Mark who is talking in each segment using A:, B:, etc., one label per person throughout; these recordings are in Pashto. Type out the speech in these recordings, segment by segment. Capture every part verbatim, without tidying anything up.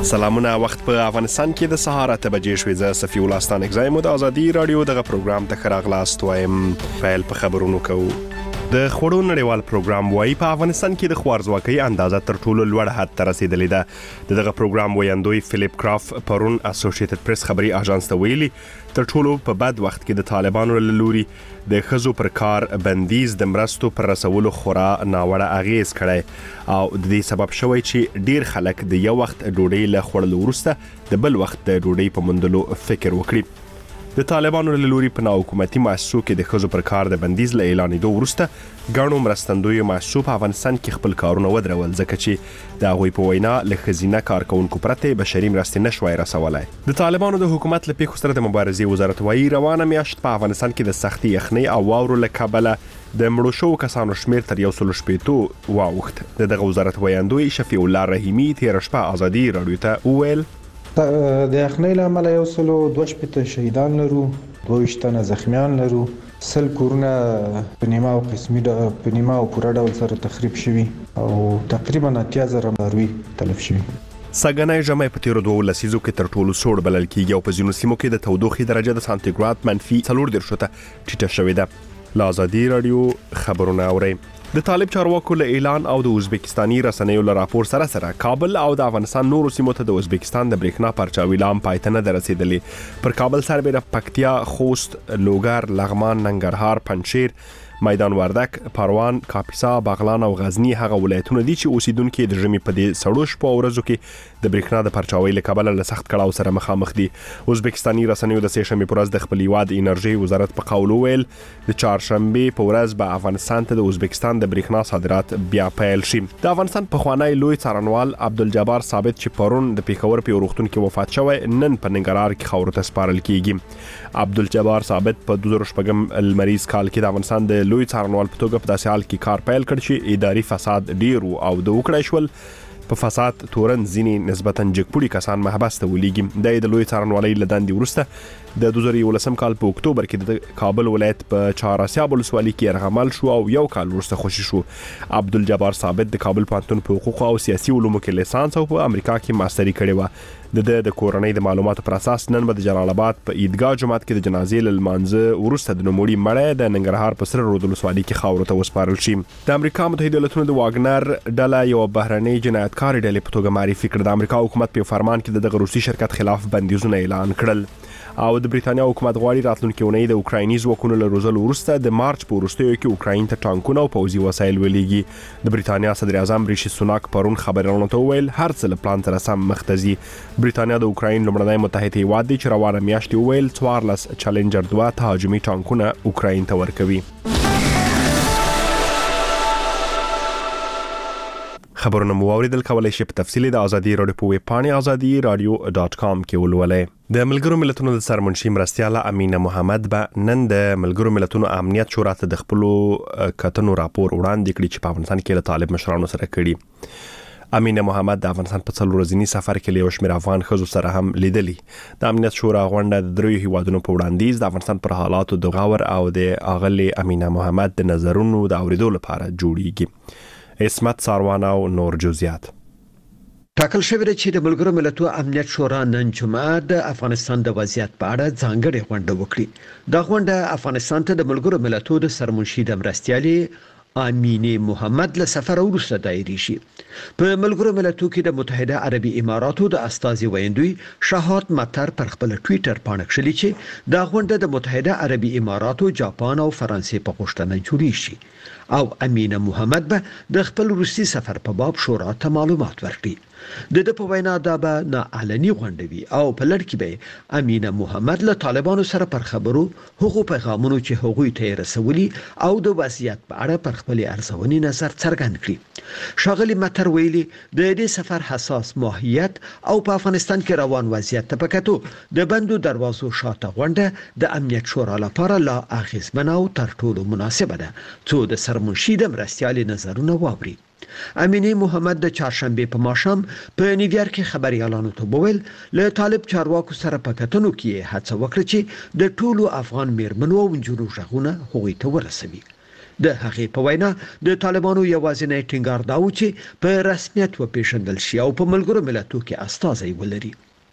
A: سلامونه وخت په افغانستان کې د سهار اته بجې شوې. زه صفي الله ستانک زایم د ازادي رادیو دغه پروګرام ته خراغلاست وایم. فایل په خبرونو کوو. د خوړو نړیوال پروګرام وايي په افغانستان کې د خوارزواکۍ اندازه تر ټولو لوړ حد ته رسیدلې ده. دغه پروګرام وایندوی فلیپ کراف پرون اسوسییټډ پریس خبري اژانس ته ویلي تر ټولو په بد وخت کې د طالبانو له لوري د خزو پر کار بندیز د مرستو پر رسولو خورا ناوړه اغیز کړي او د دې سبب شوی چې ډیر خلک د یو وخت ډوډۍ له خوړلو وروسته د بل وخت د ډوډۍ په موندلو فکر وکړي. د طالبانو له لوري په ناحکومتي مؤسسو کې د خزو پر کار د بندیز له اعلانېدو وروسته ګڼو مرستندویو مؤسسو په افغانستان کې خپل کارونه ودرول ځکه چې د هغوی په وینا له ښځینه کارکونکو پرته بشري مرستې نشوای رسولای. د طالبانو د حکومت له پیښو سره د مبارزې وزارت وايي روانه میاشت په افغانستان کې د سختي یخنۍ او واورو له کبله د مړو شوو کسانو شمیر تر یو سل شپېته واوښت. دغه وزارت وایندوی شفیع الله رحیمي تیر شپه ازادي رادیو ته وویل
B: د یخنۍ له امله یو سل دوه شپېته شهیدان لرو، دوه ویشت تنه زخمیان لرو، سل کورونه په نیمه او قسمي په نیمه او پوره ډول سره تخریب شوي او تقریبا اتیا زره څاروي تلف شوي.
A: سږنی ژمی په تیرو دوه لسیزو کې تر ټولو سوړ بلل کېږي او په ځینو سیمو کې د تودوخې درجه د سانتیګراد منفي څلور دېرشو ته ټیټه شوې ده. له ازادي رادیو خبرونه اورئ. د طالب چارواکو له اعلان او د ازبکستاني رسنیو له راپور سره سره کابل او د افغانستان نورو سیمو ته د ازبکستان د برېښنا پرچاوي لام پای ته نه رسیدلې. پر کابل سربېره پکتیا، خوست، لوګر، لغمان، ننګرهار، پنجشیر، میدان وردک، پروان، کاپیسا، بغلان او غزنی هغه ولایتونه دي چې اوسیدونکو د ژمي په دې سړو شپو او ورځو کې د برېښنا د پرچاوي له کبله له سخت کړاو سره مخامخ دي. ازبکستاني رسنیو د سه شنبې پر ورځ د خپل هیواد انرژي وزارت په قول ویل د چهارشنبې په ورځ به افغانستان ته د ازبکستان د برېښنا صادرات بیا پیل شي. د افغانستان پخوانی لوی څارنوال عبدالجبار ثابت چې پرون د پیښور په روغتون کې وفات شوی نن په ننګرهار کې خاورو ته سپارل کیږي. عبدالجبار ثابت په دوه زره شپږم المریز کال کې د افغانستان د لوی څارنوال په توګه په داسې حال کې کار پیل کړ چې اداري فساد ډیر او د وکړای شول په فساد تورن ځینې نسبتا جګپوړي کسان محبس ته ولېږي. د لوی څارنوالۍ له دندې وروسته د دوه زره یولسم کال په اکتوبر کې د کابل ولایت په چهاراسیاب ولسوالۍ کې یرغمل شو او یو کال وروسته خوشي شو. عبدالجبار ثابت د کابل پوهنتون په حقوق او سیاسي علومو کې لیسانس او په امریکا کې ماستري کړې و. د د کورنۍ د معلوماتو پر اساس نن به د جلال آباد په عیدګاه جومات کې د جنازې له لمانځه وروسته د نوموړي مړی د ننګرهار په سره رود ولسوالۍ کې خاورو ته وسپارل شي. د امریکا متحده ایالاتونو د واګنر ډله یو بهرنۍ جنایتکارې ډلې په توګه معرفي کړه. د امریکا حکومت په فرمان کې دغه روسي شرکت خلاف بندیزونه اعلان کړل او د بریتانیا حکومت غواړي راتلونکي اونۍ د اوکرایني ځواکونو له روزلو وروسته د مارچ په وروستیو کې اوکراین ته ټانکونه او پوځي وسایل ولېږي. د بریتانیا صدر اعظم ریشي سوناک پرون خبرونه ته وویل هر څه له پلان سره سم مخ ته ځي. بریتانیا د اوکراین لومړنی متحد هیواد دی چې روانه میاشت وویل څوارلس چالنجر دوه تهاجمي ټانکونه اوکراین ته ورکوي. خبرونه مو اوریدل، کولای شئ په تفصیل د ازادي رادیو په ویب پاڼې ازادي رادیو ډاټ کام کې ولولئ. د ملګرو ملتونو د سرمنشي مرستیاله امینه محمد به نن د ملګرو ملتونو امنیت شورا ته د خپل کتنو راپور وړاندې کړي چې په افغانستان کې له طالب مشرانو سره کړي. امینه محمد د افغانستان په څلور ورځني سفر کې له یو شمېر افغان ښځو سره هم لیدلي. د امنیت شورا غونډه د دریو هیوادونو په وړاندیز د افغانستان پر حالاتو د غور او د اغلې امینه محمد د نظرونو د اوریدو لپاره جوړیږي. اسمت ساروان او نور جزئیات.
C: ټاکل شوی دی چې د ملګرو ملتونو امنیت شورا نن جمعه د افغانستان د وضعیت په اړه ځانګړې غونډه وکړي. دا غونډه افغانستان ته د ملګرو ملتونو د سرمنشي د مرستیالې امینه محمد له سفر وروسته دایري شي. په ملګرو ملتونو کې د متحده عربي اماراتو د استازي ویندوی شهادت مطر پر خپل ټوئیټر باندې کړي چې دا غونډه د متحده عربي اماراتو، جاپان او فرانسې په غوښتنه جوړی شي او امینه محمد به د خپل روسي سفر په باب شورا ته معلومات ورکړي. د د په وینا دا به نه علني غونډوي او په لړ کې به امینه محمد له طالبانو سره پر خبرو هغو پیغامونو چې هغوی ته رسولي او د وضعیت په اړه پر خپل ارزونې نظر څرګند کړي. ښاغلي مطر ویلي د دې سفر حساس ماهیت او په افغانستان کې روان وضعیت ته پکاتو د بندو دروازو شاته غونډه د امنیت شورا لپاره لا اغیزمنه او تر ټولو مناسبه ده څو د سرمنشي د مرستیالي نظرونه واوري. امینه محمد د چهارشنبه په ماښام په نیویارک کې خبريالانو ته وویل له طالب چارواکو سره په کتنو کې هڅه وکړه چې د ټولو افغان میرمنو او نجونو ژغونه هغوی ته ورسوي. د هغې په وینا د طالبانو یوازینی ټینګار دا و چې په رسمیت وپېژندل شي او په ملګرو ملتونو کې استازی ولري.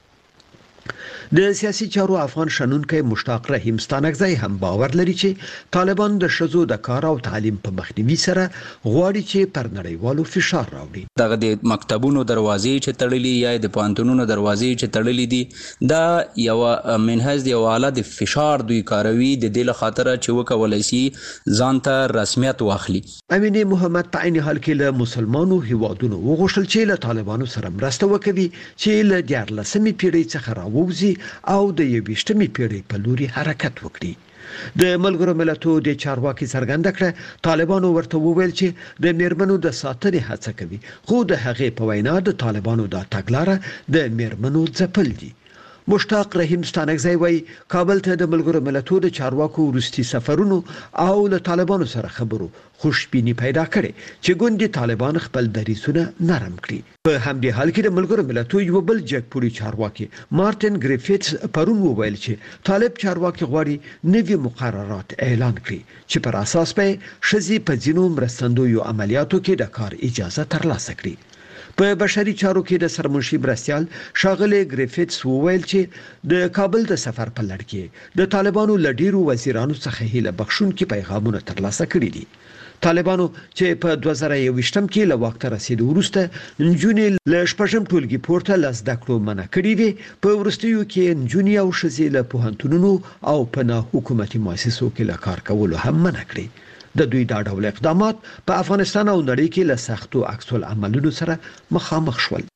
C: د سیاسي چارو افغان شنونکی مشتاق رحیم ستانکزی هم باور لري چې طالبان د ښځو د کار او تعلیم په مخنیوي سره غواړي چې پر نړیوالو فشار راوړي.
D: دغه د مکتبونو دروازې چې تړلې یا د پوهنتونونو دروازې چې تړلې دي دا یو منهج دی او اعلی د فشار دوی کاروي د دې له خاطر چې وکولای شي ځان ته رسمیت واخلي.
C: امینه محمد په عین حال کې له مسلمانو هیوادونو وغوښتل چې له طالبانو سره مرسته وکړي چې له دیارلسمې پیړۍ څخه راووځي او د یویشتمې پیړۍ په لوري حرکت وکړي. د ملګرو ملتونو د چارواکي څرګنده کړه طالبانو ورته وویل چې د میرمنو د ساتنې هڅه کوي، خو د هغې په وینا د طالبانو د تګلاره د میرمنو ځپل دي. مشتاق رحیم ستانکزی وایي کابل ته د ملګرو ملتونو د چارواکو وروستي سفرونو او له طالبانو سره خبرو خوشبینی پیدا کړي چې ګوندي طالبان خپل دریسونه نرم کړي. په همدې حال کې د ملګرو ملتونو یو بل جګپوړي چارواکي مارټین ګریفټس پرون وویل چې طالب چارواکي غواړي نوي مقررات اعلان کړي چې پر اساس به شذې په ځینو مرستندویو عملیاتو کې د کار اجازه ترلاسه کړي. په بشري چارو کې د سرمنشي مرستیال ښاغلی ګریفټس وویل چې د کابل د سفر په لړ کې د طالبانو له ډیرو وزیرانو څخه هیله بخښونکي پیغامونه ترلاسه کړي دي. طالبانو چې په دوه زره یوویشتم کې له واک ته رسیدو وروسته نجونې له شپږم ټولګي پورته له زده کړو منع کړي وي. په وروستیو کې نجونې او ښځې له پوهنتونونو او په ناحکومتي مؤسسو کې له کار کولو هم منع کړي. د دوی دا ډول اقدامات په افغانستان او نړۍ کې له سختو عکس العملونو سره مخامخ شول.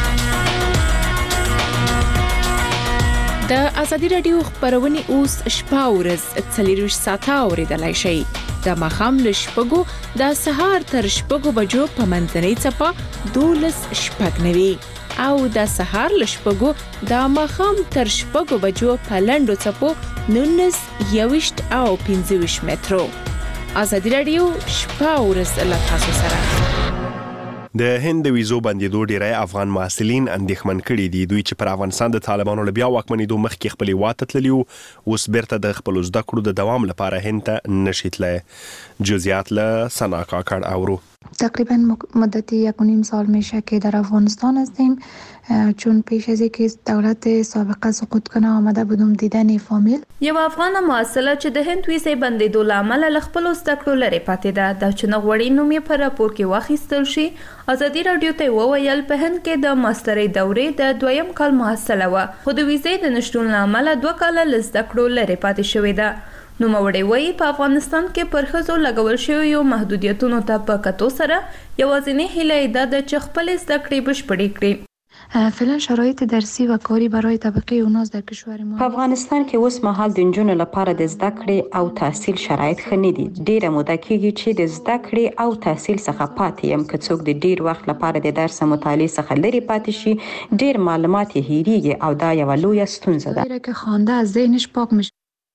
E: د ازادي رادیو خبرونه اوس شپه ورځ څلور ساعته اوریدلای شئ. د مخام له شپږو د سهار تر شپږو بجو په منځنۍ چپه دولس شپږ نوي او د سهار له شپږو د مخام تر شپږو بجو په لنډو چپو نولس یويشت او پنځه ویشت مترو. ازادي رادیو شپه ورځ له تاسو سره.
A: د هند د ویزو بندیدو ډیری افغان محصلین اندېښمن کړي دي. دوی چې پر افغانستان د طالبانو له بیا واکمنېدو مخکې خپل هیواد ته تللي وو، اوس بیرته د خپلو زده کړو د دوام لپاره هند ته نشي تللی. جزئیات له ثنا کاکړ اورو.
F: تقریبا مدتی یک و نیم سال میشه که در افغانستان هستیم، چون پیش از اینکه دولت سابقه سقوط کنه آمده بودم دیدن فامیل.
G: یو افغان محصله چې د هند ویزې بندیدو له امله له خپلو زده کړو لرې پاتې ده، دا چې نه غواړي نوم یې په راپور کې واخیستل شي. ازادي راډیو ته وویل په هند کې د ماسترۍ دورې د دویم کال محصله وه، خو د ویزې د نشتون له امله دوه کاله له زده کړو لرې پاتې شوې ده. نوموړی وایي په افغانستان کې پر ښځو لګول شویو محدودیتونو ته په کتو سره یوازینۍ هیله یې دا ده چې خپلې زده کړې بشپړې کړي.
F: فعلا شرایط درسی و کاری برای طبقه اوناز در کشور ما
H: په افغانستان کې اوس مهال د نجونو لپاره د زده کړې او تحصیل شرایط ښه نه دي. ډیره موده کېږي چې د زده کړې او تحصیل څخه پاتې یم. که څوک د ډیر وخت لپاره د درس مطالعې څخه لرې پاتې شي، ډیر معلومات یې هېریږي او دا یوه لویه ستونزه ده.
F: که خوانده از ذهنش پاک میشه.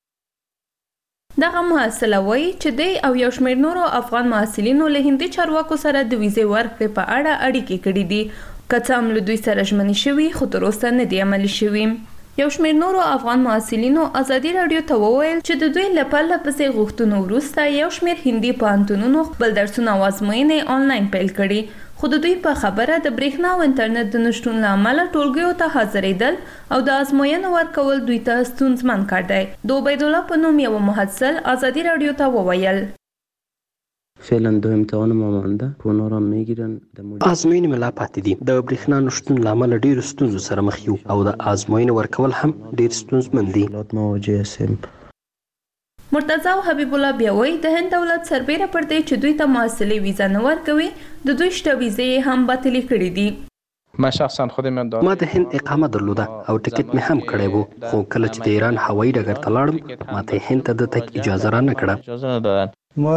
G: دغه محصله وایي چې دی او یو شمېر نورو افغان محصلینو له هندي چارواکو سره د ویزې ورکړې په اړه اړیکې کړې دي. که څه هم له دوی سره ژمنې شوي، خو تر اوسه نه دي عملي شوي. یو شمېر نورو افغان محصلینو ازادي راډیو ته وویل چې د دوی له پرله پسې غوښتنو وروسته یو شمېر هندي پوهنتونونو خپل درسونه او ازموینې آنلاین پیل کړي، خو د دوی په خبره د برېښنا او انټرنیټ د نشتون له امله ټولګیو ته حاضرېدل او د ازموینو ورکول دوی ته ستونزمن کار دی. د عبیدالله په نوم یو محصل ازادي راډیو ته وویل
I: فعلا دو امتحان ما مانده که اونا را میگیرن.
J: آزموین ملا پاتې دي. د برېښنا نشتون له امله ډېرو ستونزو سره مخ یو او د آزموین ورکول هم ډېر ستونزمن دي.
G: مرتضی او حبیب الله بیا وایي د هند دولت سربیره پر دی چې دوی ته محصلې ویزه نه ورکوي، د دوی شته ویزې هم باطلې کړې دي.
K: ما شخصا خودم
J: ما د هند اقامه درلوده او ټکټ مې هم کړی وو، خو کله چې د ایران هوایي ډګر ته لاړم ما ته هند ته د تګ اجازه را نه کړه.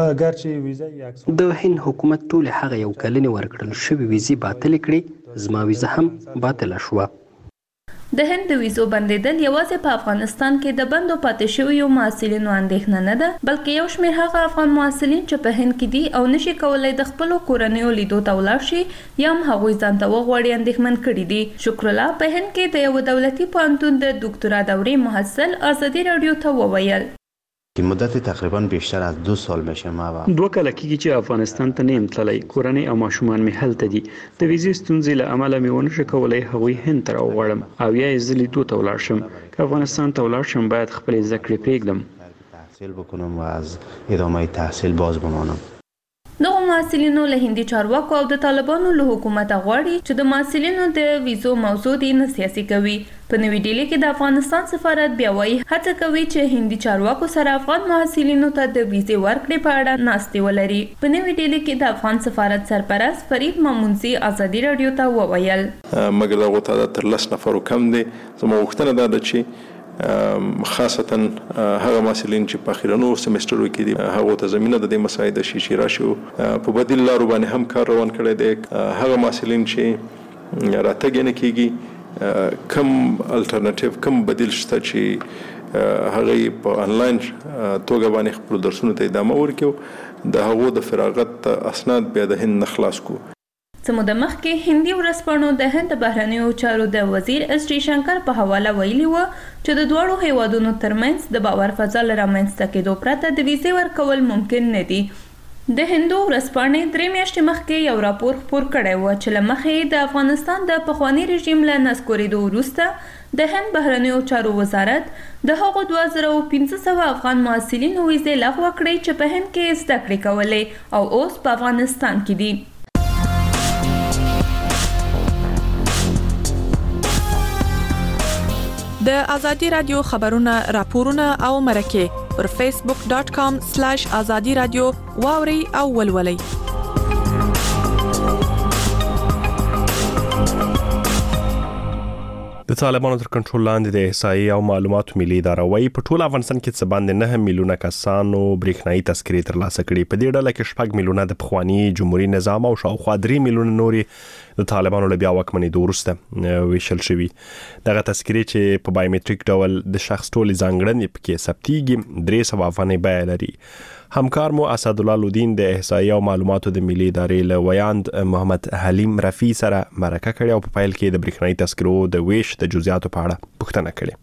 J: د هند حکومت ټول هغه یو کلنې ورکړل شوې ویزې باطلې کړې، زما ویزه هم باطله شوه.
G: د هند د ویزو بندیدل یوازې په افغانستان کې د بندو پاتې شویو محصلینو اندېښنه نه ده، بلکې یو شمېر هغه افغان محصلین چې په هند کې دي او نشي کولای د خپلو کورنیو لیدو ته ولاړ شي یا هم هغوی ځان ته وغواړي اندېښمن کړي دي. شکر الله په هند کې د یو دولتي پوهنتون د دوکتورا دورې محصل ازادي راډیو ته وویل
L: که مدت تقریبا بیشتر از دو سال میشه. ما
M: دوه کاله کېږي چې افغانستان ته نیم تللی، کورنۍ او ماشومان مې هلته دي. د ویزې ستونزې له امله مې ونه شو کولی هغوی هند ته راوغواړم او یا یې زه لیدو ته ولاړ شم. که افغانستان ته ولاړ شم باید خپلې زده کړې پرېږدم،
L: تحصیل بکنم و از ادامه تحصیل باز بمانم.
G: دغه محصلینو له هندي چارواکو او د طالبانو له حکومت غواړي چې د محصلینو د ویزو موضوع دې نه سیاسي کوي. په نوې ډیلي کې د افغانستان سفارت بیا وایي هڅه کوي چې هندي چارواکو سره افغان محصلینو ته د ویزې ورکړې په اړه ناستې ولري. په نوې ډیلي کې د افغان سفارت سرپرست فرید مامونزي ازادي رادیو ته وویل
N: مګر دغه تعداد تر لس نفرو کم دی. زموږ غوښتنه دا ده چې خاصتا هغه محصلین چې په اخیرنو سمسترو کې دي هغه ته زمينه د دې مسایل شي چې راشو په بدیل لارو باندې هم کار روان کړی دی. هغه محصلین چې راتګ نه کیږي کم الټرنیټیو کم بدیل شته چې هغه په انلاین توګه باندې خپل درسونه ته ادامه ورکړي د هغه د فراغت اسناد بیا د هند نخلاص کو.
G: سموده مخکې هندي ورځپاڼو د هند بهرنیو چارو د وزیر اس ټي شنکر په حواله ویلي و چې د دواړو هیوادونو ترمنځ د باور فضا لرامنځته کېدو پرته د ویزې ورکول ممکن نه دي. د هندو ورځپاڼې درې میاشتې مخکې یو راپور خپور کړی و چې له مخې د افغانستان د پخواني رژیم له نسکورېدو وروسته د هند بهرنیو چارو وزارت د هغو دوه زره او پنځه سوه افغان محصلینو ویزې لغوه کړې چې په هند کې زده کړې کولې او اوس په افغانستان کې دي.
E: د ازادي رادیو خبرونه، راپورونه او مرکه پر فیسبوک ډاټ کام سلیش ازادي رادیو واوري او ولولئ.
A: د طالبانو تر کنټرول لاندې د احصایې او معلوماتو ملي اداره وايي په ټول افغانستان کې څه باندې نه میلیونه کسانو برېښنايي تذکرې ترلاسه کړي. په دې ډله کې شپږ میلیونه د پخواني جمهوریت نظام او شاوخوا درې میلیونه نورې د طالبانو له بیا واکمنېدو وروسته ویشل شوي. دغه تذکرې چې په بایومټریک ډول د شخص ټولې ځانګړنې پکې ثبتېږي درې سوه افغانۍ بیه لري. همکار مو اسدالله لودین د احصایې او معلوماتو د ملي ادارې له ویاند محمد حلیم رفیع سره مرکه کړې او په پیل کې د برېښنايي تذکرو د ویش د جزئیاتو په اړه پوښتنه کړې.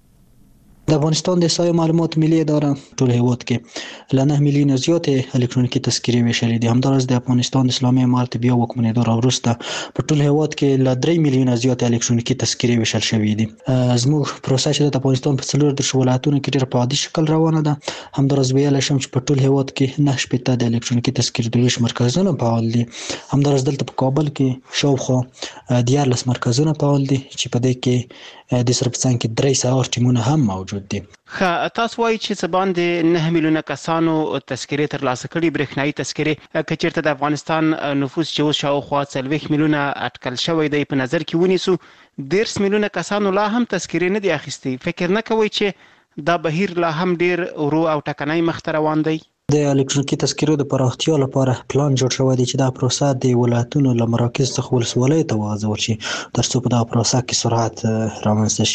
O: د افغانستان د احصایې معلومات ملي اداره ټول هیواد کې له نه میلیونه زیاتې الکترونیکي تذکرې ویشلې دي. همداراز د افغانستان د اسلامي امارت بیا واکمنېدو راوروسته په ټول هیواد کې له درې میلیونه زیاتې الکترونیکي تذکرې ویشل شوې دي. زموږ پروسه چې د افغانستان په څلور دېرش ولایتونو کې ډېر په عادي شکل روانه ده. همداراز ویلی شم چې په ټول هیواد کې نه شپېته د الکترونیکي تذکرې د ویش مرکزونه فعال دي. همداراز دلته په کابل کې شاوخوا دیارلس مرکزونه فعال دي چې په دې کې د سره په څنګ کې درې سوه ټیمونه هم موجود دي.
P: ښه، تاسو وایي چې څه باندې نه میلیونه کسانو تذکرې ترلاسه کړي برېښنايي تذکرې. که چېرته د افغانستان نفوس چې اوس شاوخوا څلوېښت میلیونه اټکل شوی دی په نظر کې ونیسو دېرش میلیونه کسانو لا هم تذکرې نه دي اخیستې، فکر نه کوئ چې دا بهیر لا هم ډېر ورو او ټکنی مخته روان دی؟
O: د الکترونیکي تذکرو د پراختیا لپاره پلان جوړ شوی دی چې دا پروسه د ولایتونو له مراکز څخه ولسوالیو ته وغځول شي تر څو په دغه پروسه کې سرعت رامنځته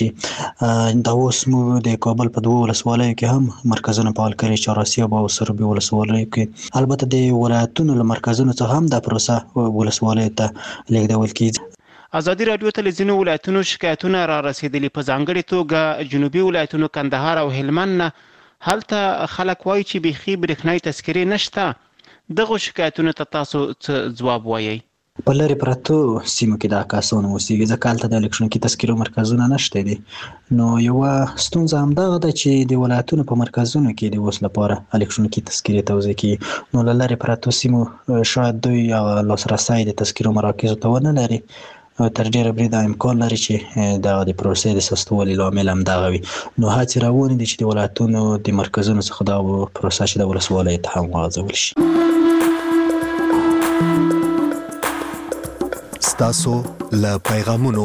O: شي. دا اوس موږ د کابل په دوه ولسوالیو کې هم مرکزونه فعال کړي، چهارسیاب او سروبي ولسوالیو کې. البته د ولایتونو له مرکزونو څخه هم دا پروسه ولسوالیو ته لیږدول کیږي.
P: ازادي رادیو ته له ځینو ولایتونو شکایتونه را رسېدلي، په ځانګړې توګه جنوبي ولایتونو کندهار او هلمند نه. هلته خلک وایي چې بیخي برېښنايي تذکرې نشته. دغو شکایتونو ته تاسو څه ځواب وایئ؟
O: په لرې پرتو سیمو کې دا کسان اوسېږي ځکه هلته د الکترونیکي تذکرو مرکزونه نشته دي. نو یوه ستونزه همدغه ده چې د ولایتونو په مرکزونو کې د اوس لپاره الکترونیکي تذکرې توزیع کیږي. نو له لرې پرتو سیمو شاید دوی لاسرسی د تذکرو مراکزو ته ونه لري. تر ډیره بریده امکان لري چې دغه د پروسې د سستوالي لامل همدغه وي. نو هڅې روانې دي چې د ولایتونو د مرکزونو څخه دا پروسه چې د ولسوالیو ته هم وغځول شي.
Q: ستاسو له پیغامونو.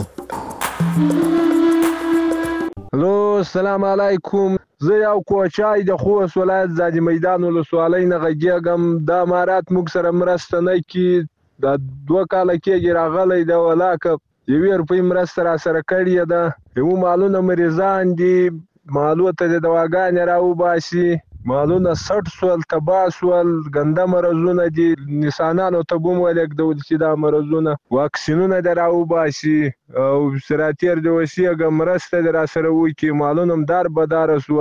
R: هلو، السلام علیکم. زه یو کوچای د خوست ولایت زادي میدان ولسوالۍ نه غږیږم. دا امارات موږ سره مرسته نه کوي. دا دوه کاله کېږي راغلی دی، ولاکه یوې روپۍ مرسته را سره کړې ده. یو مالونه مریضان دي، مالو ته د دواګانې را وباسي، مالونه سټ سول، تباه سول، ګنده مرضونه دي. نسانانو ته به هم ولېږدول چې دا مرضونه واکسینونه دې را وباسي او سراتیر دې وسیږه مرسته دې را سره وکړي. مالونه هم دار بداره سول.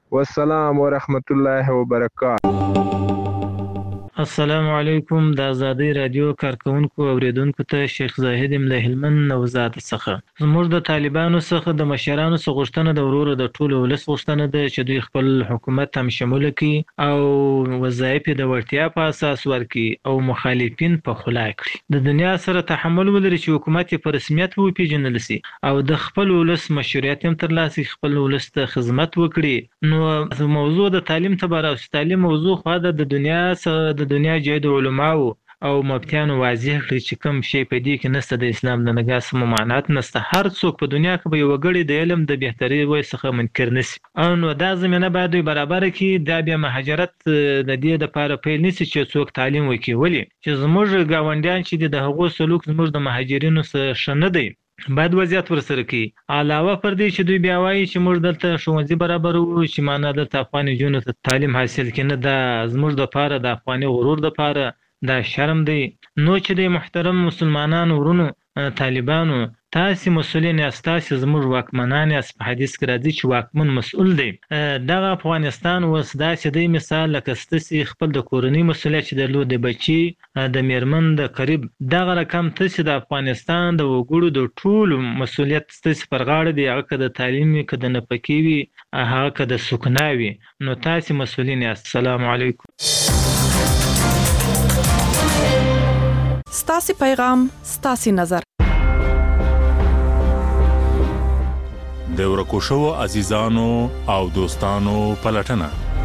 R: والسلام ورحمت الله وبرکاته.
S: السلام علیکم. د ازادي رادیو کارکونکو اوریدونکو ته شیخ زاهد ام له هلمند نوزاد څخه. زموږ د طالبانو څخه د مشرانو څخه غوښتنه د ورور د ټولو ولس غوښتنه ده چې دوی خپل حکومت هم شمول کړي او وظایف د وړتیا په اساس ورکړي او مخالفین په خلا کړي. د دنیا سره تحمل ولري چې حکومت په رسمیت وپیژندل شي او د خپل ولس مشروعیت هم ترلاسه خپل ولس ته خدمت وکړي. نو موضوع د تعلیم ته برابر تعلیم موضوع خو د دنیا سره د دنیا جید علماو او مفتیانو واضح کړی چې کوم شی په دې کې نسته د اسلام د نګاه سم ممانعت نسته. هر څوک په دنیا کې به یو غړي د علم د بهتري وای څخه منکر نشي او نو دا زمينه باید برابر کړي. دا بیا مهاجرت د دې د لپاره پیل نشي چې څوک تعلیم وکړي. ولی چې زموږ گاونډیان چې د هغو سلوک زموږ د مهاجرینو سره شنه دی باید وضعیت ورسره کوي. علاوه پر دې چې دوی بیا وایي چې موږ دلته ښوونځي برابر وو چې معنا دلته افغاني جنونو ته تعلیم حاصل کړي. نه، دا زموږ د پاره د افغاني غرور د پاره دا شرم دی. نو چې د محترم مسلمانانو ورونو طالبانو تاسو مسؤلین یاست، تاسو زموږ واکمنان یاست. په حدیث کې راځي چې واکمن مسؤل دی. دغه افغانستان اوس داسې دی مثال لکه ستاسو خپل د کورنۍ مسؤلیت چې درلود د بچي د میرمن د قریب دغه رقم تاسو د افغانستان د وګړو د ټول مسؤلیت ستاسو پر غاړه دی. هغه که د تعلیم وي، که د نفقې وي، هغه که د سکنا وي، نو تاسو مسؤلین یاست. السلام علیکم.
T: ستاسو پیغام ستاسو نظر.
U: د ورکو شوو عزیزانو او دوستانو پلټنه.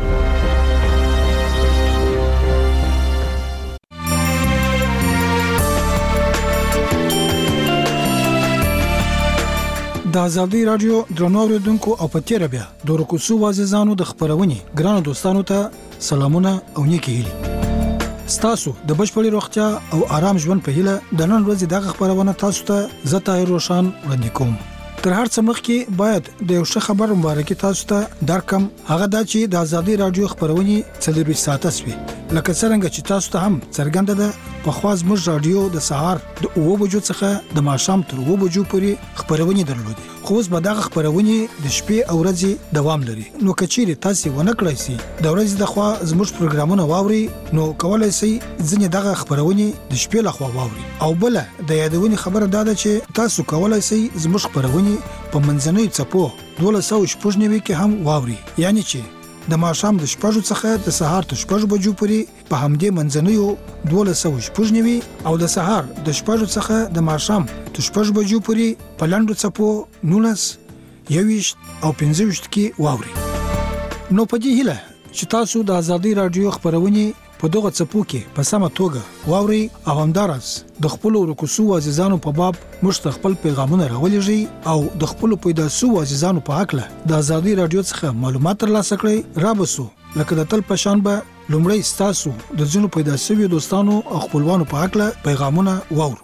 V: د ازادي رادیو درنو اوریدونکو او پتیره بیا د ورکو شوو عزیزانو د خبرونې ګرانو دوستانو ته سلامونه او نیکی هیلي. ستاسو د بشپړی روغتیا او آرام ژوند په هیله د نن ورځې دغه خبرونه تاسو ته زتا روشن وړاندې کوم. تر هر څه مخکې باید د یو ښه خبر مبارکي تاسو ته درکم. هغه دا چې د ازادي رادیو خبرونه څلور ساعته سوي لکه څنګه چې تاسو ته هم څرګنده ده. په خواز موږ رادیو د سهار د اوو بجو څخه د ماښام تر اوو بجو پورې خبرونه درلودي. خو اوس به دغه خبرونه د شپې او ورځې دوام لري. نو کچېری تاسو ونه کړئ سي د ورځې د خوا زموږ پروګرامونه واوري نو کولای شئ ځنې دغه خبرونه د شپې لخوا واوري. او بل د یادونې خبره دا ده چې تاسو کولای شئ زموږ خبرونه په منځنۍ څپو دوه سوه شپږ نوي کې هم واوري. یعنی چې د ماښام د شپږو څخه د سهار تر شپږو بجو پورې په همدې منځنیو دوه سوه شپږ نوي او د سهار د شپږو څخه د ماښام تر شپږو بجو پورې په لاندو څپو نولس یويشت او پنځه ویشت کې واوري. نو په دې هیله چې تاسو د ازادي رادیو خبرونه په دغه څپو کې په سمه توګه واوري او همدارس د خپل ورکوسو عزیزانو په باب مشت خپل پیغامونه راولېږي او د خپل پیداسو عزیزانو په حق له د ازادي رادیو څخه معلومات ترلاسه کړئ. رابسو لکه د تل پشان به لومړی ستاسو د ځینو پیداسوي دوستانو او خپلوانو په حق له پیغامونه واورو.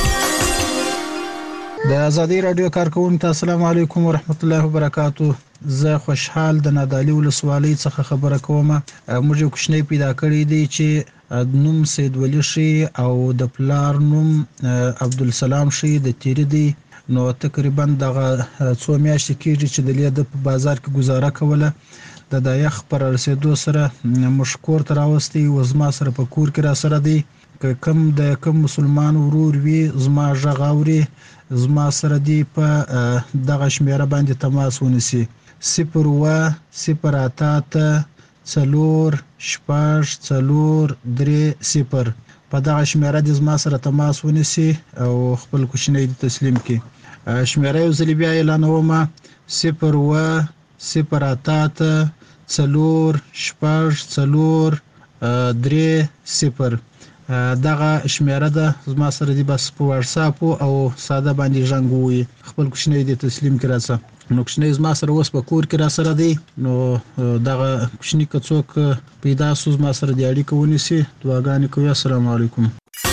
O: د ازادي رادیو کارکونکو السلام علیکم ورحمت الله وبرکاتہ. زه خوشحال د نادالی ولسوالۍ څخه خبره کوم. موږ یو کوچنی پیدا کړی دی چې نوم سید ولی شي او د پلار نوم عبدالسلام شي د تیری دی. نو تقریبا دغه څو میاشتې کېږي چې د لید په بازار کې گزاره کوله. د دایخ پر رسیدو سره مشکور تر اوستي وزما سره په کور کې را سره دی. کم د کم مسلمان ورور وی زما ژغاوري زما سره دی په دغه شمیره باندې تماس ونیسي. صفر و صفر اتات څلور شپږ څلور درې صفر په دغه شمیره د زما سره تماس ونیسي او خپل کوچنی تسلیم کړي. شمیره یو ځل بیا اعلانوم: صفر و صفر اتات څلور شپږ څلور درې صفر. دغه شمیره ده زما سره دی بس په واتس اپ او ساده باندې ژوند وي. خپل کوچنی د تسلیم کړه څه نو کوچنی زما سره اوس په کور کې را سره دی. نو دغه کوچنی کڅوک پیدا سوز ما سره دی اړیکه ونیسي. دعاګانې کوي. السلام علیکم.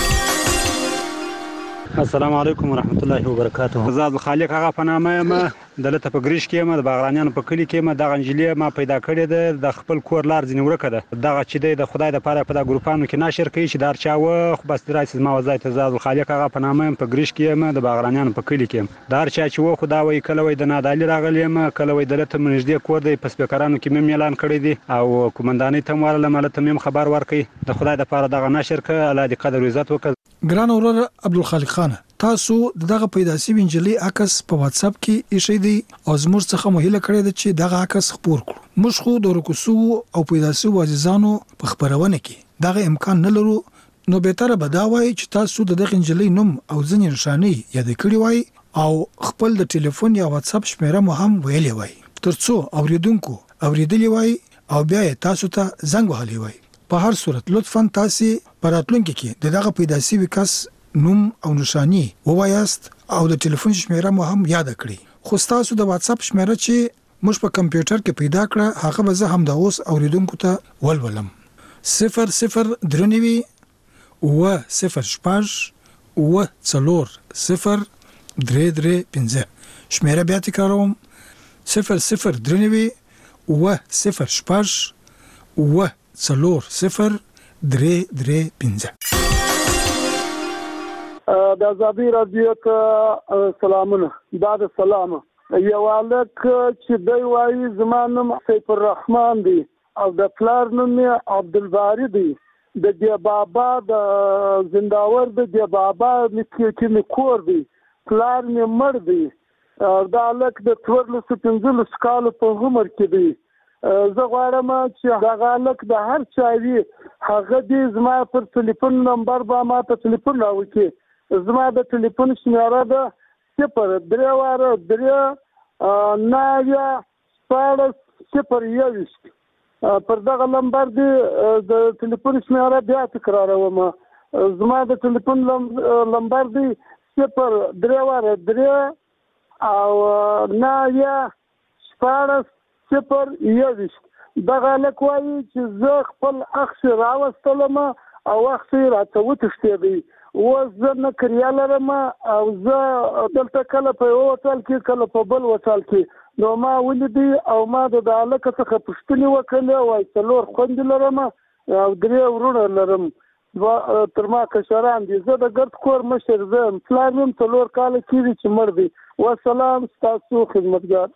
W: السلام علیکم ورحمت الله وبرکاته. زاد خالق هغه په نامه یم
B: دلته په ګریش کې ما د باغرانیانو په کلی کې ما د غنجلی ما پیدا کړې ده د خپل کور لار ځنی ورکه ده دغه چې د خدای د پاره په د ګروپانو کې ناشر کوي چې دار چا و خو بس درایسز ما وزای ته زاد الخالق هغه په نامه په ګریش کې ما د باغرانیانو په کلی کې دار چا چې و خدا وای کله وای د نادالي راغلی ما کله وای دلته منځدې کور دی په سپیکرانو کې مې اعلان کړی دی او کومندانۍ ته ورله ملته مې خبر ورکړي د خدای د پاره دغه نشر ک الله دې قدر عزت وکړي
V: ګران اورور عبدالخالق خان تاسو دغه پیدا شوی انجلي عکس په واتس اپ کې ایښی دی او زموږ څخه مهله کړی دی چې دغه عکس خپور کړو موږ خو د رکوسو او پیدا شوی عزیزانو په خبرونه کې دغه امکان نه لرو نو به تر بداوي چې تاسو دغه انجلي نوم او ځنی نشانی یاد کړی وای او خپل د ټلیفون یا واتس اپ شمیره مو هم ویلې وای ترڅو اوریدونکو اوریدلی وای او بیا تاسو ته زنګ وهلی وای په هر صورت لطفا تاسو پراتلونکو کې دغه پیدا شوی کس نوم او نشانی ووایاست او د ټلیفون شمیره مو هم یاد کړئ خو تاسو د واتس اپ شمیره چې موږ په کمپیوټر کې پیدا کړه هغه به زه هم د اوس اوریدونکو ته ولولم صفر صفر درنوي و صفر شپږ و څلور صفر درې درې پنځه شمیره بیا تکراروم صفر صفر درنوي و صفر شپږ و څلور صفر درې درې پنځه
D: د آزادي رادیو ته سلامونه دا د سلام یو الک چې دی وایي زمانم سیف الرحمن دی او د پلار نوم عبدالباری دی د دی بابا د زنداور د دی بابا چې می کور دی پلار می مړ دی دا الک د څوارلس پنځلس کال په عمر کې دی زه غواړم چې دا الک د هر چا وی هغه دې زما پر ټلیفون نمبر با ما ته ټلیفون راوړي زما د ټلیفون شمیره ده صفر درې واره درې ناویا شپاړس صفر یویشت پر دغه نمبر دی د ټلیفون شمیره بیا تکراروم زما د ټلیفون نمبر دی صفر درې واره درې او ناویا شپاړس صفر یویشت دغه لک وایي چې زه خپل اخ راوستلم او اخ راته وتښتېدی و زه نه کریا لرم او زه دلته کله په یو هوټل کې کله په بل هوټل کې نو ما ولیدي او ما د هلکه څخه پوښتنې وکړې وایي څلور خویندې لرم او درې ورونه لرم تر ما کشران دي زه د ګرد کور مشر زه یم پلار مې څلور کاله کېږي چې مړ دی وسلام ستاسو خدمتګار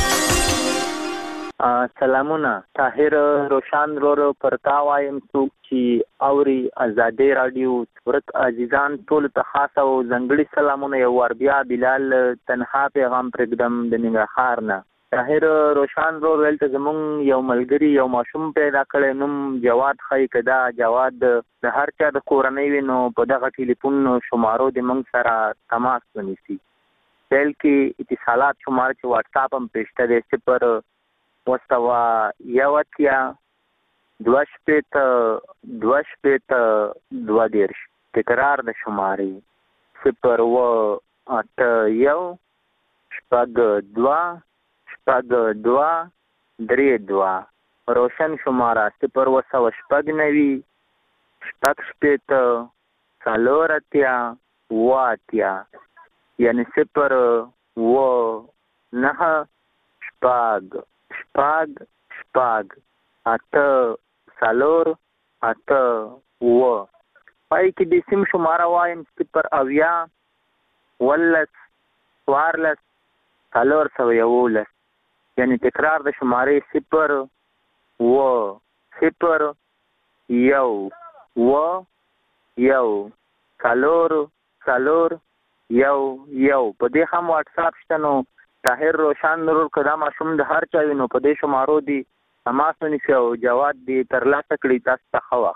W: سلامونه طاهر روشان رورو پرتا وایم څوک چې اوري آزادي رادیو ورک عزیزان ټول ته خاص او ځنګړي سلامونه یو ور بیا بلال تنها پیغام پرګدم د ننګرهار نه طاهر روشان رور ولته زمون یو ملګری یو ماشوم پیدا کړي نوم جواد خای کدا جواد د هر چا د کورنۍ وینو په دغه ټلیفون شمارو د منګ سره تماس ونیسي بل کې اتصالات شمار چې واتس اپ هم پېشته دي صفر وستوا یواتیا دوش پیت دوش پیت دو دیرش تکرار د شماري صفر و اٹ یو شپږ دوا شپږ دوا درې دوا روشن شماره صفر و سو شپږ نوي شپږ شپیت څلور اتیا و اتیا یعنی صفر و نه شپږ شپاگ شپاگ اته سالور اته و پای کې د سیم شماره وایم صفر اویا ولس وارلس سالور سو یولس یعنی تکرار د شماره صفر و صفر یو و یو سالور سالور یو یو په دې هم واتس اپ شته نو طاهر روشان نور کدا ماشوم د هر چا وینو په دې شمارو دي تماس ونیسي او جواد دي ترلاسه کړي تاسو ته خو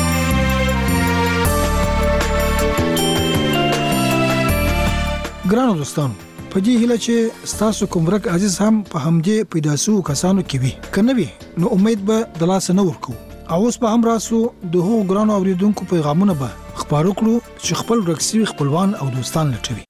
V: ګرانو دوستانو په دې هیله چې تاسو کوم ورک عزیز هم په همدې پیداسو کسانو کې وي کنه وي نو امید به د لاس نه ورکو او اوس به هم راسو د هغو ګرانو اوریدونکو پیغامونه به خبرو کړو چې خپل ورکسي خپلوان او دوستان لټوي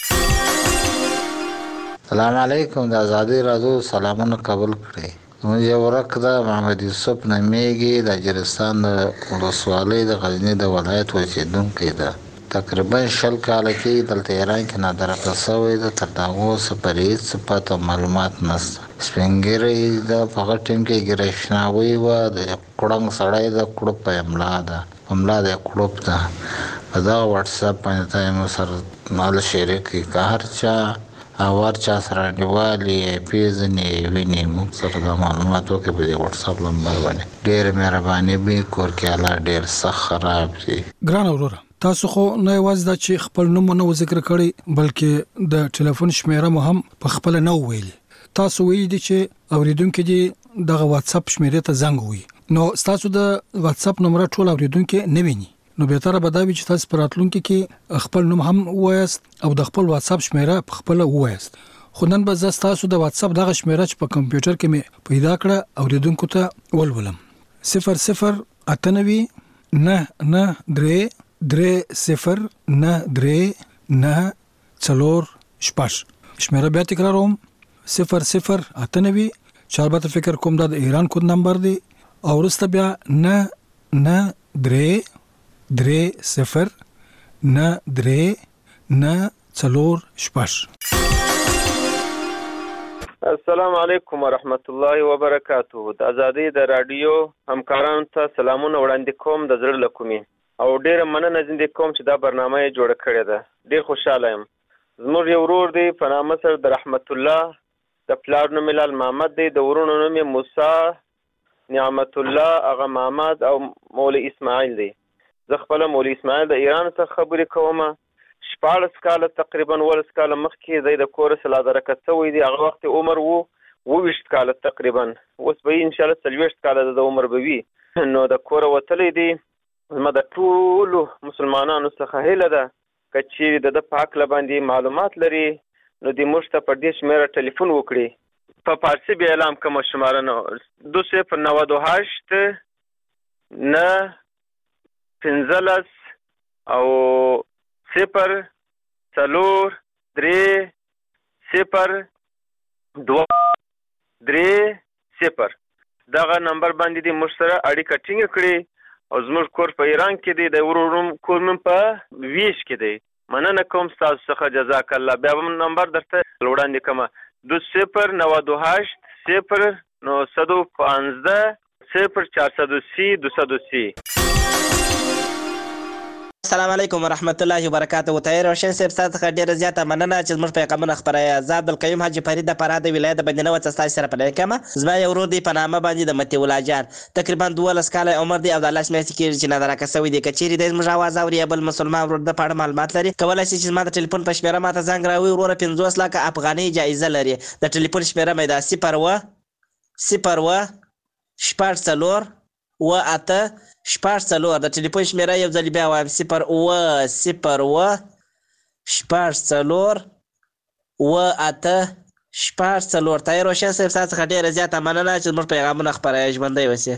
X: السلام علیکم د آزادي رادیو سلامونه قبول کړئ زموږ یو ورک د محمد یوسف نمیږي د جرستان د ولسوالۍ د غزنی د ولایت اوسیدونکی ده تقریبا شل کاله کې دلته ایران کې نادرکه شوی ده، تر دا اوسه پرې هېڅ پته معلومات نشته. سپین ږیری د په هغه ټیم کې ګرشناوي وه، د کړنګ سړی د کړوپ په املا ده، په املا د کړوپ ده. په دغه وټساپ باندې ته مو سره مال شریک کړي، که هر چا او هر چا سره انډیوالي پېژني ویني موږ سره دا معلومات وکړي په دې وټساپ نمبر باندې. ډېره مهرباني به کور کې حالات ډېر سخت خراب دي.
V: ګران وروره، تاسو خو نه یوازې دا چې خپل نوم نه ذکر کړی بلکې د ټلیفون شمیره مو هم په خپل نه ویلي. تاسو ویلي دي چې اوریدونکو دي دغه واتساپ شمیره ته زنګ وي، نو تاسو د واتساپ نمبر ټول اوریدونکو نه ویني، نو به تر به دا وی چې تاسو پراتلونکو کې خپل نوم هم وایست او د خپل واتساپ شمیره په خپل وایست. خو نن به زه تاسو د واتساپ دغه شمیره چې په کمپیوټر کې مې پیدا کړه اوریدونکو ته ولولم. صفر صفر اته نوي نه نه درې درې صفر نه درې نه څلور شپږ. شمیره بیا تکراروم، صفر صفر اته نوي، چار به فکر کوم دا د ایران کود نمبر دی، او وروسته بیا نه نه درې درې صفر نه درې نه څلور شپږ.
C: السلام علیکم ورحمت الله وبرکاته. د ازادي د رادیو همکارانو ته سلامونه وړاندې کوم د زړه له کومې، او ډېره مننه زنده کوم چې دا برنامه یې جوړه کړې ده. ډېر خوشحاله یم. زموږ یو ورور دی په نامه سره د رحمت الله، د پلار نوم یې لال محمد دی، د ورونو نوم یې موسی، نعمت الله، هغه محمد او مولوي اسماعیل دی. زه خپله مولوي اسماعیل د ایران څخه خبرې کوم. شپاړس کاله تقریبا ولس کاله مخکې دی د کوره څخه لادرکه شوی دی. هغه وخت عمر و اووه ویشت کاله تقریبا، اوس به یې انشاءالله څلوېښت کاله د عمر به وي. نو د کوره وتلی دی. زما د ټولو مسلمانانو څخه هیله ده که چیرې د ده په هکله باندې معلومات لري نو دې موږ ته په دې شمېره ټلیفون وکړي. په فارسي بیا اعلام کومه شماره نه دو صفر نود و هشت نه پنځلس او صفر څلور درې صفر دوه درې صفر. دغه نمبر باندې دې موږ سره اړیکه ټینګه کړي. او زموږ کور په ایران کې دی، د ورور کور مې په ویش کې دی. مننه کوم ستاسو څخه، جزاک الله. بیا به نمبر درته وړاندې کومه دو صفر نود و هشت صفر نو صد و پانزده صفر چهارصد و سی دوصد و سی.
F: السلام علیکم ورحمت الله وبرکاته. طاهر روشن صاحب تاسو څخه ډیره زیاته مننه چې زموږ پیغامونه خپروي. زه عبدالقیوم حاجي فرید د فراه د ولایت بندنه وڅ تاسو سره په کومه زما یو ورور دی په نامه باندې د متي الله جان، تقریبا دولس کاله عمر دی او د الله سمې کې چې نظر راکسوي دی. کچيري د زموږ आवाज اوري بل مسلمان ورور د پاړه معلومات لري، کولای شي چې ما د ټلیفون په شمیره ماته زنګ راوي. ورور پنځوس لکه افغاني جایزه لري. د ټلیفون شمیره مې دا صفر و صفر و شپږ څلور و اته شپږ څلور. د ټلیفون شمیره یو ځل بیا وایم، صفر و صفر و شپږ څلور و اته شپږ څلور. طاهر روشن صاحب تاسو څخه ډیره زیاته مننه چې زموږ پیغامونه خپروي. ژوندی اوسئ.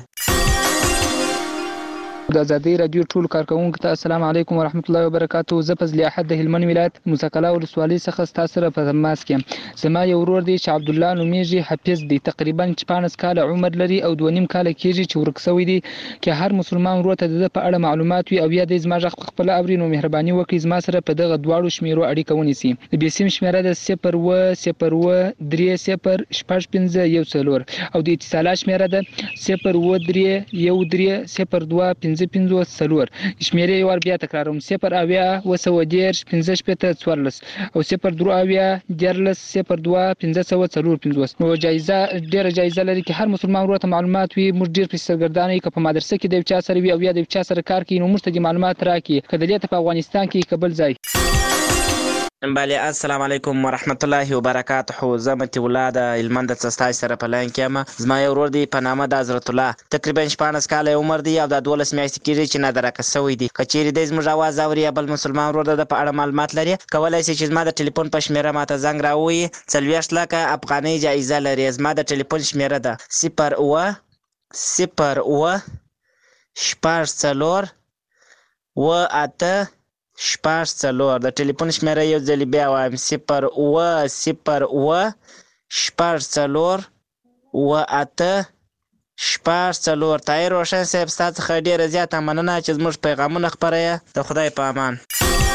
H: د ازادي رادیو ټول کارکونکو ته السلام علیکم ورحمت الله وبرکاته. زه فضل احد د هلمند ولایت موسکلا ولسوالۍ څخه ستاسو سره په تماس کې. زما یو ورور دی چې عبدالله نومیږي، حفیظ دی، تقریبا شپاړس کاله عمر لري او دوه نیم کاله کېږي چې ورک شوی دی. که هر مسلمان ورور ته د ده په اړه معلومات وي او یا دی زما غږ خپله اوري نو مهرباني وکړي زما سره په دغه دواړو شمیرو اړیکه ونیسي. د بیسیم شمیره د صفر و صفر و درې صفر شپږ پنځه یو څلور او د اتصالات شمیره د صفر و درې یو درې صفر دوه پنځه پنځوس څلور. شمیرې یو وار بیا تکراروم، صفر اویا اوه سوه دېرش پنځه شپېته څوارلس او صفر درې اویا دیارلس صفر دوه پنځه سوه څلور پنځوس. نو جایزه ډېره جایزه لري که هر مسلمان ورور ته معلومات وي. موږ ډېر پرې سرګردانه یو، که په مدرسه کې د یو چا سره وي او یا د یو چا سره کار کوي نو موږ ته دې معلومات راکړي، که دلته په افغانستان کې که بل ځای.
F: بله السلام علیکم ورحمت الله وبرکاته. زه متي الله د هلمند څخه ستاسو سره په لاین کې یم. زما یو ورور دی په نامه د حضرت الله، تقریبا شپاړس کاله عمر دی او د دولس میاشتې کېږي چې نادرکه شوی دی. که چیرې دی زموږ اواز اوري یا بل مسلمان ورور د په اړه معلومات لري، کولی شي چې زما د ټلیفون په شمیره ماته زنګ راووایي. څلوېښت لکه افغانۍ جایزه لري. زما د ټلیفون شمیره ده صفر اوه صفر اوه شپږ څلور اوه اته شپږ څلور. د ټلیفون شمیره یو ځل بیا وایم، صفر اوه صفر اوه شپږ څلور اوه اته شپږ څلور. طاهر روشن صاحب ستا څخه ډېره زیاته مننه چې زموږ پیغامونه خپروي. د خدای په امان.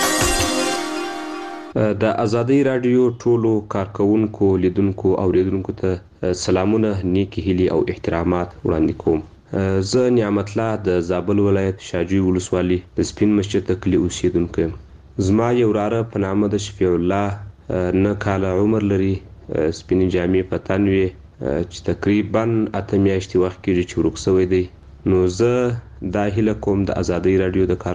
I: د ازادي رادیو ټولو کارکونکو لیدونکو او اوریدونکو ته سلامونه نیکی هیلي او احترامات وړاندې کوم. زه نعمت الله د زابل ولایت شاجوی ولسوالي د سپین مسجد کلی اوسیدونکو یم. زما یو وراره په نامه د شفیع الله نه کاله عمر لري، سپینې جامې په تن وي چې تقریبا اته میاشتې وخت کېږي چې ورک شوی دی. نو زه دا هیله کوم د ازادي رادیو د کار